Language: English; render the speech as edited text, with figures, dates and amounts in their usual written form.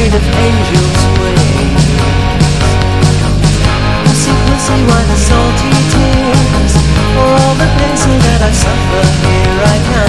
made of angels' wings. Pussy, pussy, why the salty tears? For all the pain so that I suffer here right now.